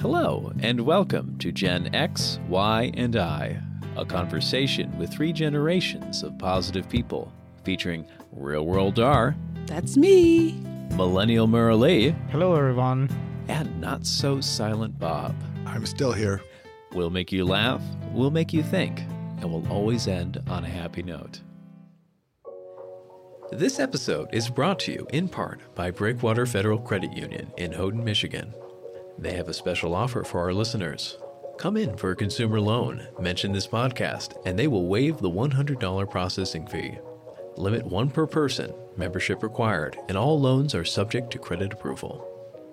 Hello, and welcome to Gen X, Y, and I, a conversation with three generations of positive people, featuring Real World R, That's me. Millennial Murali, Hello, everyone. and Not So Silent Bob. I'm still here. We'll make you laugh, we'll make you think, and we'll always end on a happy note. This episode is brought to you in part by Breakwater Federal Credit Union in Houghton, Michigan. They have a special offer for our listeners. Come in for a consumer loan, mention this podcast, and they will waive the $100 processing fee. Limit one per person, membership required, and all loans are subject to credit approval.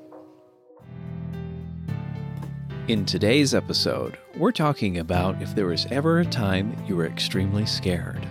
In today's episode, we're talking about if there was ever a time you were extremely scared.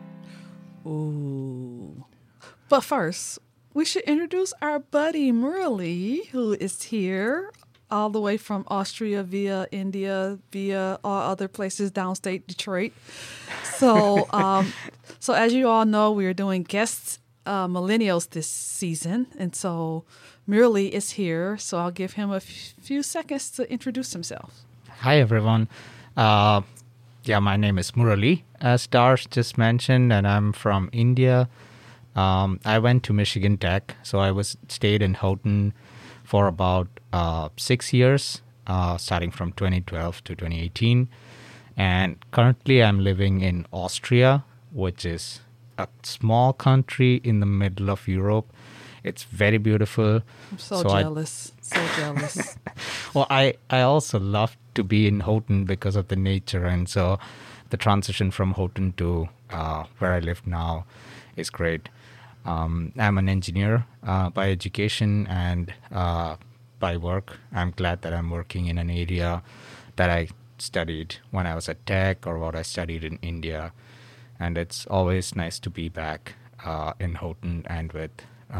Ooh. But first, we should introduce our buddy Murali, who is here all the way from Austria via India, via all other places downstate Detroit. So, so as you all know, we are doing guest millennials this season, and so Murali is here. So I'll give him a few seconds to introduce himself. Hi, everyone. My name is Murali, as Darsh just mentioned, and I'm from India. I went to Michigan Tech, so I stayed in Houghton for about 6 years, starting from 2012 to 2018. And currently I'm living in Austria, which is a small country in the middle of Europe. It's very beautiful. I'm so jealous. So jealous. Well, I also love to be in Houghton because of the nature. And so the transition from Houghton to where I live now is great. I'm an engineer by education and by work. I'm glad that I'm working in an area that I studied when I was at Tech or what I studied in India. And it's always nice to be back in Houghton and with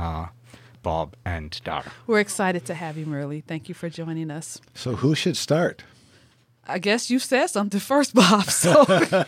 Bob and Dar. We're excited to have you, Murali. Thank you for joining us. So who should start? I guess you said something first, Bob, so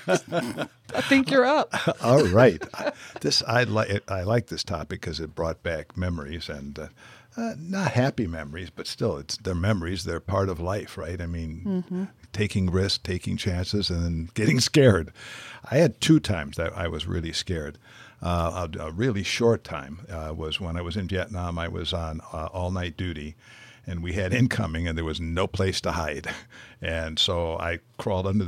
I think you're up. All right. I like this topic because it brought back memories and not happy memories, but still, they're memories. They're part of life, right? I mean, taking risks, taking chances, and then getting scared. I had 2 times that I was really scared. A really short time was when I was in Vietnam. I was on all-night duty, and we had incoming, and there was no place to hide. And so I crawled under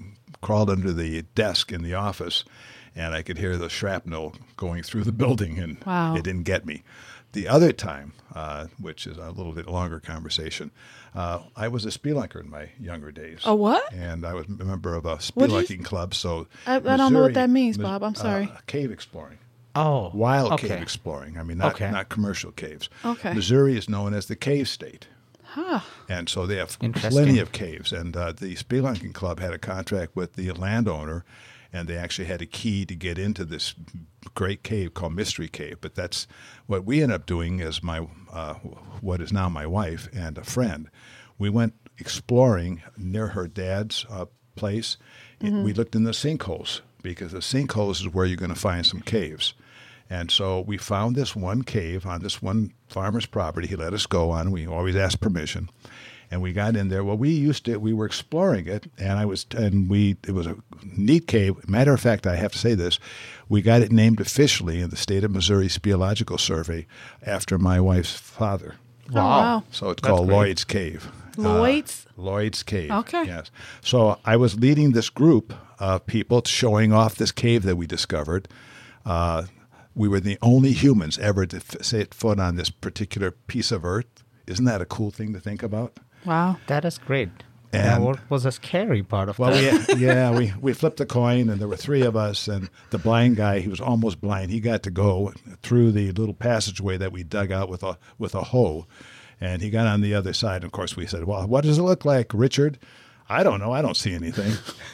the desk in the office, and I could hear the shrapnel going through the building, and Wow. It didn't get me. The other time, which is a little bit longer conversation, I was a spelunker in my younger days. A what? And I was a member of a What did you- spelunking club. So I don't know what that Missouri- means, Bob. I'm sorry. Cave exploring. Oh, Wild okay. cave exploring. I mean, not commercial caves. Okay. Missouri is known as the cave state. Huh. And so they have Interesting. plenty of caves. And the Spelunking Club had a contract with the landowner, and they actually had a key to get into this great cave called Mystery Cave. But that's what we ended up doing as what is now my wife and a friend. We went exploring near her dad's place. We looked in the sinkholes because the sinkholes is where you're going to find some caves. And so we found this one cave on this one farmer's property. He let us go on. We always ask permission. And we got in there. Well, we were exploring it, and it was a neat cave. Matter of fact, I have to say this, we got it named officially in the State of Missouri Speleological Survey after my wife's father. Oh, wow. So it's That's called great. Lloyd's Cave. Lloyd's? Lloyd's Cave. Okay. Yes. So I was leading this group of people showing off this cave that we discovered. We were the only humans ever to set foot on this particular piece of earth. Isn't that a cool thing to think about? Wow. That is great. And- what was a scary part of Well, that? we flipped a coin, and there were 3 of us, and the blind guy, he was almost blind. He got to go through the little passageway that we dug out with a hoe, and he got on the other side. Of course, we said, "Well, what does it look like, Richard?" "I don't know. I don't see anything."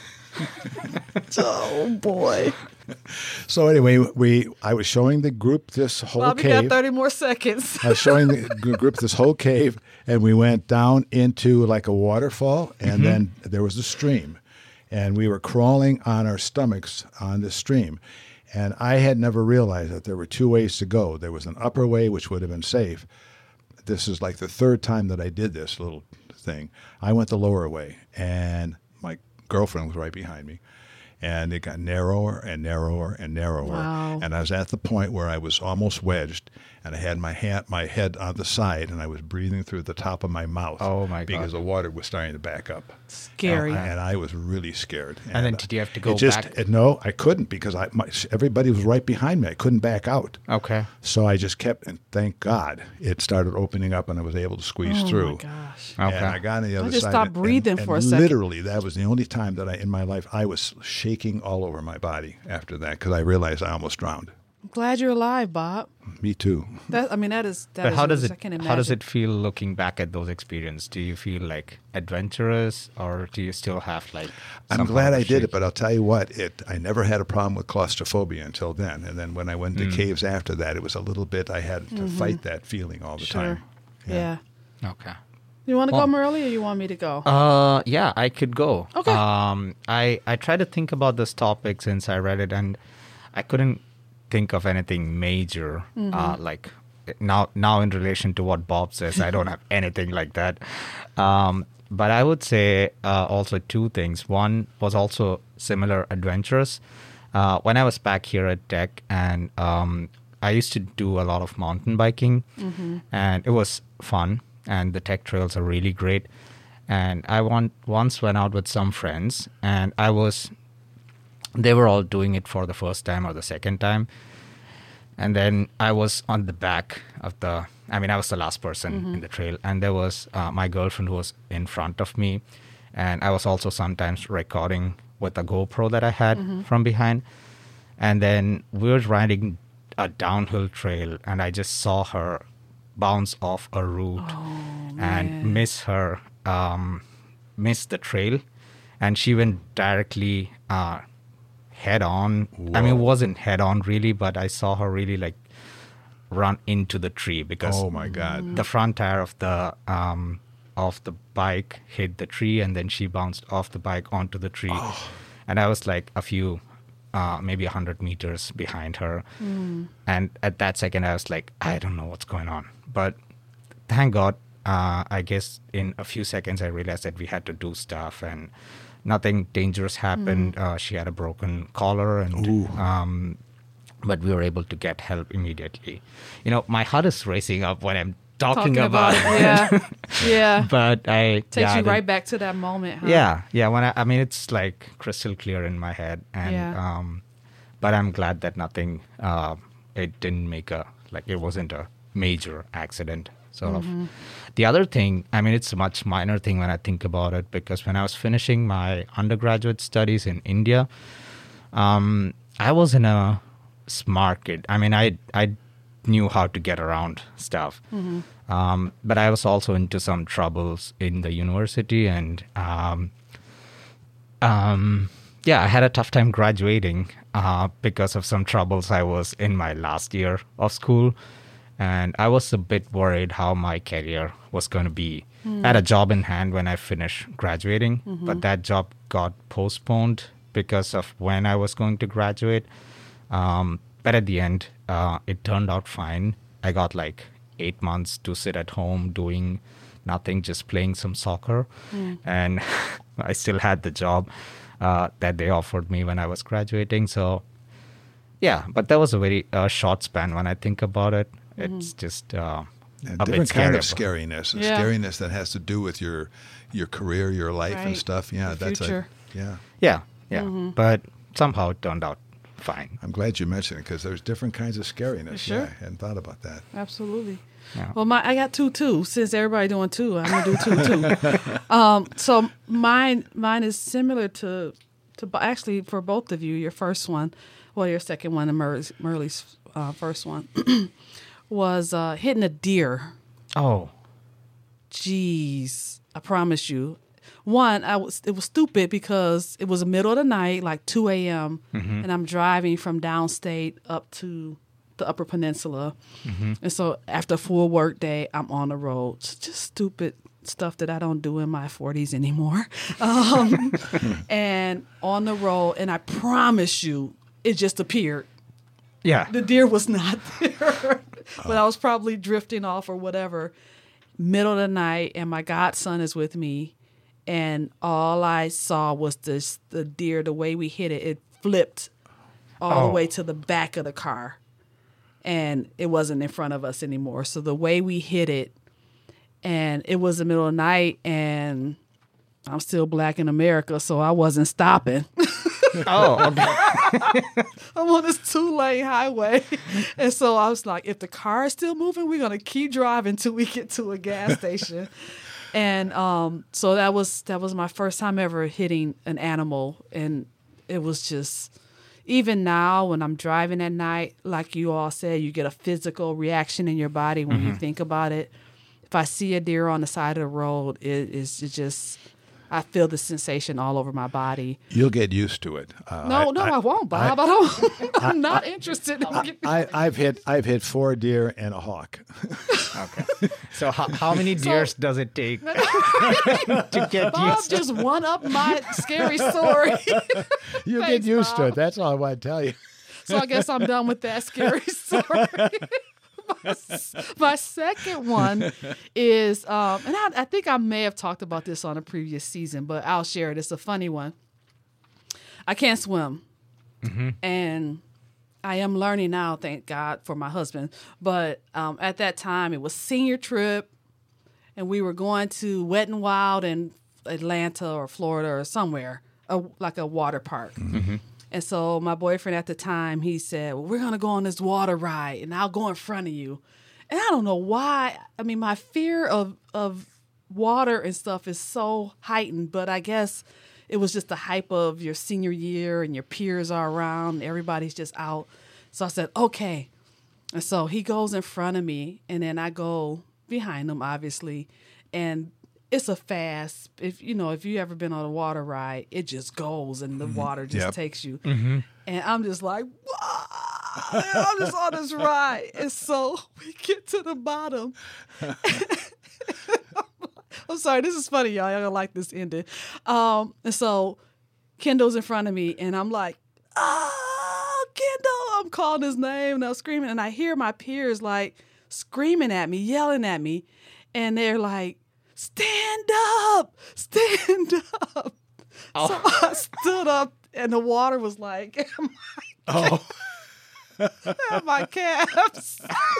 Oh, boy. So anyway, I was showing the group this whole Bob, you cave. got 30 more seconds. I was showing the group this whole cave, and we went down into like a waterfall, and then there was a stream. And we were crawling on our stomachs on this stream. And I had never realized that there were 2 ways to go. There was an upper way, which would have been safe. This is like the 3rd time that I did this little thing. I went the lower way, and my girlfriend was right behind me. And it got narrower and narrower and narrower. Wow. And I was at the point where I was almost wedged, and I had my head on the side, and I was breathing through the top of my mouth. Oh, my God. Because the water was starting to back up. Scary. And I was really scared. And then did you have to go it just, back? No, I couldn't because everybody was right behind me. I couldn't back out. Okay. So I just kept, and thank God, it started opening up, and I was able to squeeze through. Oh, my gosh. Okay. And I got on the other just side. stopped breathing for a second. Literally, that was the only time that in my life, I was shaking all over my body after that because I realized I almost drowned. I'm glad you're alive, Bob. Me too. That is. But how does I can't imagine. how does it feel looking back at those experiences? Do you feel like adventurous, or do you still have like? I'm some glad kind of I did shake? it, but I'll tell you what, I never had a problem with claustrophobia until then. And then when I went to caves after that, it was a little bit, I had to fight that feeling all the Sure. time. Yeah. Okay. You want to Well- go, Merle, or you want me to go? Yeah, I could go. Okay. I tried to think about this topic since I read it, and I couldn't think of anything major. Like now in relation to what Bob says, I don't have anything like that. But I would say also two things. One was also similar adventurous. When I was back here at Tech, and I used to do a lot of mountain biking, and it was fun. And the Tech trails are really great. And I once went out with some friends, and they were all doing it for the first time or the second time. And then I was on the back of I was the last person in the trail. And there was my girlfriend who was in front of me. And I was also sometimes recording with a GoPro that I had from behind. And then we were riding a downhill trail, and I just saw her bounce off a root and miss the trail, and she went directly head on. Whoa. I mean, it wasn't head on really, but I saw her really like run into the tree because Oh, my God. the front tire of the bike hit the tree, and then she bounced off the bike onto the tree. And I was like a few maybe 100 meters behind her. And at that second, I was like, I don't know what's going on. But thank God, I guess in a few seconds, I realized that we had to do stuff, and nothing dangerous happened. She had a broken collar, and but we were able to get help immediately. You know, my heart is racing up when I'm talking about it. Yeah. Yeah. But Takes you right back to that moment, huh? Yeah. When it's like crystal clear in my head, and but I'm glad that nothing. It didn't it wasn't a major accident. Sort of. The other thing, it's a much minor thing when I think about it, because when I was finishing my undergraduate studies in India, I was in a smart kid. I knew how to get around stuff. But I was also into some troubles in the university, and I had a tough time graduating because of some troubles I was in my last year of school. And I was a bit worried how my career was going to be. I had a job in hand when I finished graduating, but that job got postponed because of when I was going to graduate. But at the end, it turned out fine. I got like 8 months to sit at home doing nothing, just playing some soccer. And I still had the job that they offered me when I was graduating. So, yeah, but that was a very short span when I think about it. It's just a bit different kind of scary. scariness, Yeah. scariness that has to do with your career, your life, and Right. stuff. Yeah, The that's future. Yeah. But somehow it turned out fine. I'm glad you mentioned it because there's different kinds of scariness. Sure. Yeah, I hadn't thought about that. Absolutely. Yeah. Well, I got two too. Since everybody doing two, I'm gonna do two too. So mine is similar to actually for both of you. Your first one, well, your second one, and Merle's first one was hitting a deer. Oh, Jeez, I promise you. One, it was stupid because it was the middle of the night, like 2 a.m., and I'm driving from downstate up to the Upper Peninsula. And so after a full work day, I'm on the road. It's just stupid stuff that I don't do in my 40s anymore. And on the road, and I promise you, it just appeared. yeah. The deer was not there, but I was probably drifting off or whatever. middle of the night, and my godson is with me, and all I saw was the deer. The way we hit it, it flipped all the way to the back of the car, and it wasn't in front of us anymore. So the way we hit it, and it was the middle of the night, and I'm still Black in America, so I wasn't stopping. Oh, okay. I'm on this 2-lane highway. And so I was like, if the car is still moving, we're going to keep driving till we get to a gas station. And so that was my first time ever hitting an animal. And it was just, even now when I'm driving at night, like you all said, you get a physical reaction in your body when you think about it. If I see a deer on the side of the road, it's just... I feel the sensation all over my body. You'll get used to it. I won't, Bob. I'm not interested. I've hit 4 deer and a hawk. Okay. So how many deers does it take to get Bob used to? just one up my scary story. You Thanks, get used to Bob. it. That's all I want to tell you. So I guess I'm done with that scary story. My second one is, and I think I may have talked about this on a previous season, but I'll share it. It's a funny one. I can't swim, and I am learning now, thank God for my husband. But at that time, it was senior trip, and we were going to Wet n Wild in Atlanta or Florida or somewhere, like a water park. And so my boyfriend at the time, he said, well, we're going to go on this water ride, and I'll go in front of you. And I don't know why. I mean, my fear of water and stuff is so heightened, but I guess it was just the hype of your senior year and your peers are around, and everybody's just out. So I said, okay. And so he goes in front of me, and then I go behind him, obviously. And it's a fast, if you ever been on a water ride, it just goes and the water just takes you. And I'm just like, wow, I'm just on this ride. And so we get to the bottom. I'm sorry, this is funny, y'all. Y'all gonna like this ending. And so Kendall's in front of me, and I'm like, Kendall. I'm calling his name, and I'm screaming, and I hear my peers like screaming at me, yelling at me, and they're like, stand up, stand up. Oh. So I stood up, and the water was like, at my calves.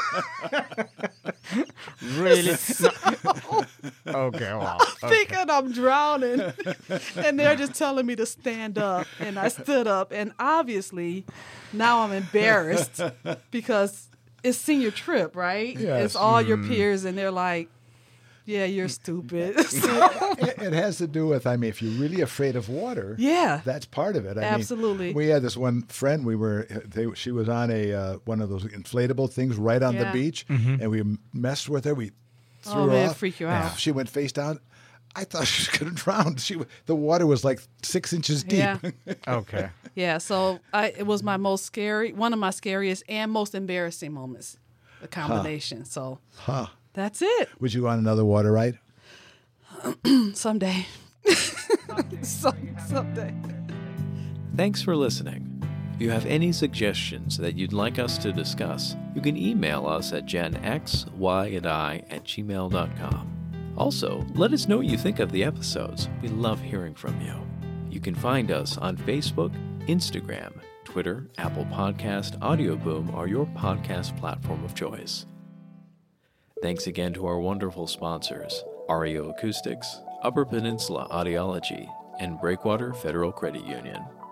Really? So, okay, wow. I'm thinking I'm drowning, and they're just telling me to stand up, and I stood up, and obviously now I'm embarrassed because it's senior trip, right? Yes. It's all your peers, and they're like, yeah, you're stupid. It has to do with, if you're really afraid of water, that's part of it. Absolutely. We had this one friend. She was on one of those inflatable things right on the beach, and we messed with her. We threw her off. Freak you out. She went face down. I thought she was going to drown. The water was like 6 inches deep. Yeah. Okay. Yeah. So it was one of my scariest and most embarrassing moments. The combination. So. That's it. Would you go on another water ride? Someday. Someday. Thanks for listening. If you have any suggestions that you'd like us to discuss, you can email us at genxyandi@gmail.com. Also, let us know what you think of the episodes. We love hearing from you. You can find us on Facebook, Instagram, Twitter, Apple Podcast, Audio Boom, or your podcast platform of choice. Thanks again to our wonderful sponsors, REO Acoustics, Upper Peninsula Audiology, and Breakwater Federal Credit Union.